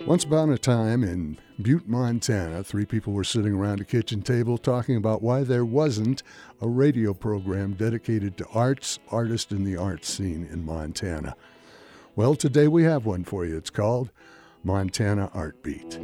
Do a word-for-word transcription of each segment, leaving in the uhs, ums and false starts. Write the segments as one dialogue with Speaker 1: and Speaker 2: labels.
Speaker 1: Once upon a time in Butte, Montana, three people were sitting around a kitchen table talking about why there wasn't a radio program dedicated to arts, artists, and the arts scene in Montana. Well, today we have one for you. It's called Montana Art Beat.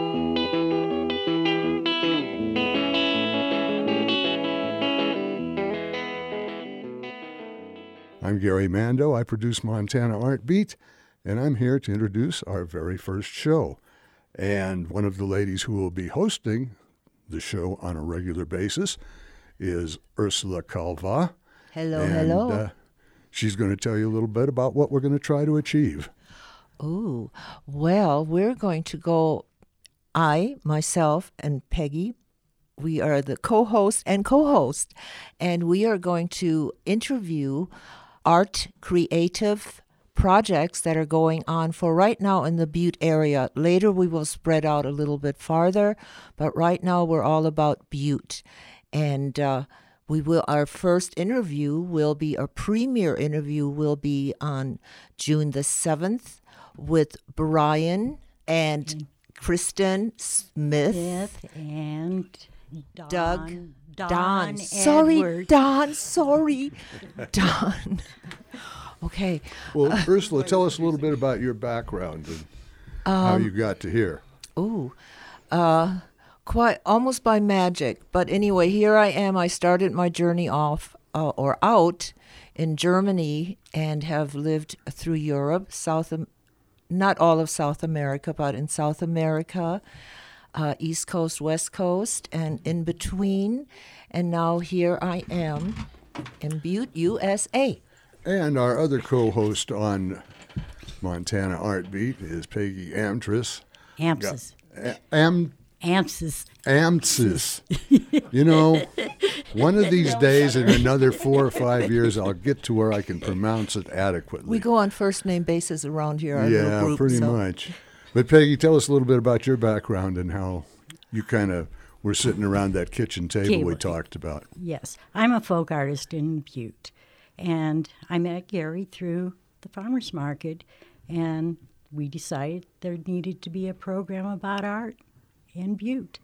Speaker 1: I'm Gary Mando. I produce Montana Art Beat, and I'm here to introduce our very first show. And one of the ladies who will be hosting the show on a regular basis is Ursula Calva.
Speaker 2: Hello,
Speaker 1: and,
Speaker 2: hello.
Speaker 1: Uh, she's going to tell you a little bit about what we're going to try to achieve.
Speaker 2: Oh, well, we're going to go, I, myself, and Peggy, we are the co-host and co-host, and we are going to interview art creative projects that are going on for right now in the Butte area. Later we will spread out a little bit farther, but right now we're all about Butte. And uh, we will. Our first interview will be, a premiere interview will be on June the seventh with Brian and, and Kristen Smith.
Speaker 3: Smith and Don,
Speaker 2: Doug.
Speaker 3: Don,
Speaker 2: Don. Sorry,
Speaker 3: Edwards.
Speaker 2: Don. Sorry, Don. Okay.
Speaker 1: Well, Ursula, tell us a little bit about your background and um, how you got to here.
Speaker 2: Ooh, uh, quite almost by magic. But anyway, here I am. I started my journey off uh, or out in Germany and have lived through Europe, South, not all of South America, but in South America, uh, East Coast, West Coast, and in between. And now here I am in Butte, U S A.
Speaker 1: And our other co-host on Montana Art Beat is Peggy Amtris.
Speaker 3: Amsis.
Speaker 1: A- Am
Speaker 3: Amsis.
Speaker 1: Amtsis. You know, one of these days in another four or five years, I'll get to where I can pronounce it adequately.
Speaker 2: We go on first name basis around here. Our
Speaker 1: yeah,
Speaker 2: little group,
Speaker 1: pretty
Speaker 2: so.
Speaker 1: much. But Peggy, tell us a little bit about your background and how you kind of were sitting around that kitchen table
Speaker 3: Table.
Speaker 1: we talked about.
Speaker 3: Yes. I'm a folk artist in Butte. And I met Gary through the farmer's market, and we decided there needed to be a program about art in Butte.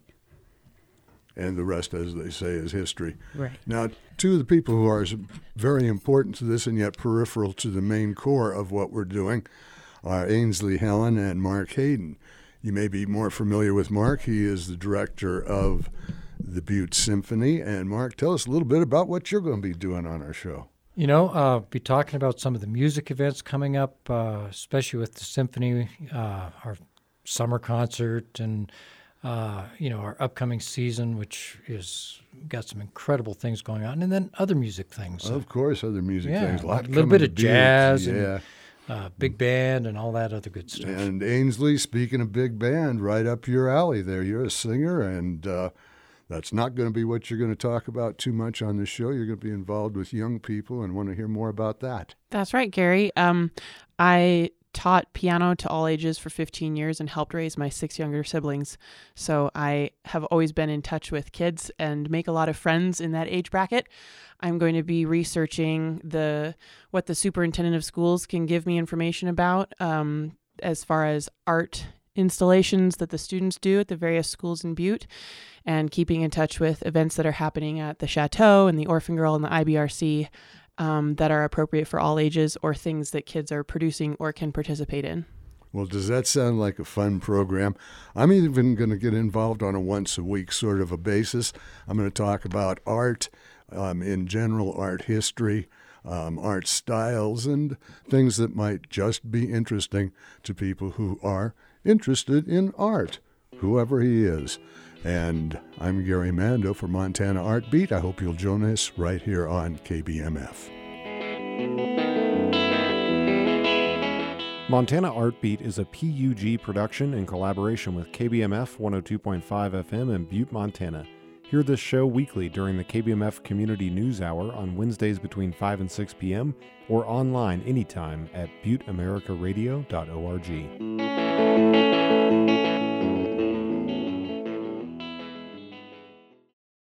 Speaker 1: And the rest, as they say, is history.
Speaker 3: Right.
Speaker 1: Now, two of the people who are very important to this and yet peripheral to the main core of what we're doing are Ainsley Helen and Mark Hayden. You may be more familiar with Mark. He is the director of the Butte Symphony. And Mark, tell us a little bit about what you're going to be doing on our show.
Speaker 4: You know, uh, be talking about some of the music events coming up, uh, especially with the symphony, uh, our summer concert, and uh, you know, our upcoming season, which is got some incredible things going on, and then other music things.
Speaker 1: Of course, other music
Speaker 4: yeah,
Speaker 1: things. A lot
Speaker 4: little bit of
Speaker 1: Butte.
Speaker 4: jazz,
Speaker 1: yeah.
Speaker 4: and uh, big band, and all that other good stuff.
Speaker 1: And Ainsley, speaking of big band, right up your alley there. You're a singer, and uh, that's not going to be what you're going to talk about too much on this show. You're going to be involved with young people and want to hear more about that.
Speaker 5: That's right, Gary. Um, I taught piano to all ages for fifteen years and helped raise my six younger siblings. So I have always been in touch with kids and make a lot of friends in that age bracket. I'm going to be researching the what the superintendent of schools can give me information about um, as far as art installations that the students do at the various schools in Butte, and keeping in touch with events that are happening at the Chateau and the Orphan Girl and the I B R C um, that are appropriate for all ages, or things that kids are producing or can participate in.
Speaker 1: Well, does that sound like a fun program? I'm even going to get involved on a once-a-week sort of a basis. I'm going to talk about art, um, in general, art history, um, art styles, and things that might just be interesting to people who are interested in art, whoever he is. And I'm Gary Mando for Montana Art Beat. I hope you'll join us right here on K B M F.
Speaker 6: Montana Art Beat is a P U G production in collaboration with K B M F one oh two point five F M in Butte, Montana. Hear this show weekly during the K B M F Community News Hour on Wednesdays between five and six p.m. or online anytime at butte america radio dot org.